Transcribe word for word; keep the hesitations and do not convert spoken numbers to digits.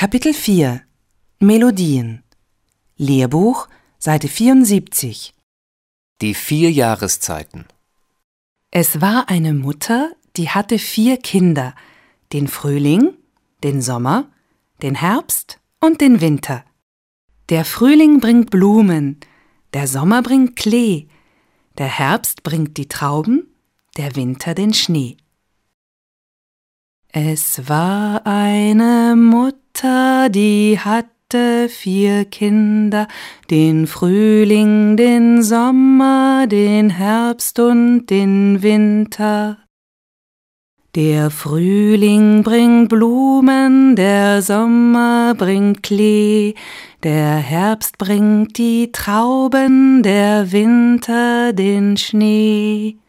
Kapitel vier Melodien Lehrbuch, Seite vierundsiebzig. Die vier Jahreszeiten. Es war eine Mutter, die hatte vier Kinder, den Frühling, den Sommer, den Herbst und den Winter. Der Frühling bringt Blumen, der Sommer bringt Klee, der Herbst bringt die Trauben, der Winter den Schnee. Es war eine Mutter, die hatte vier Kinder, den Frühling, den Sommer, den Herbst und den Winter. Der Frühling bringt Blumen, der Sommer bringt Klee, der Herbst bringt die Trauben, der Winter den Schnee.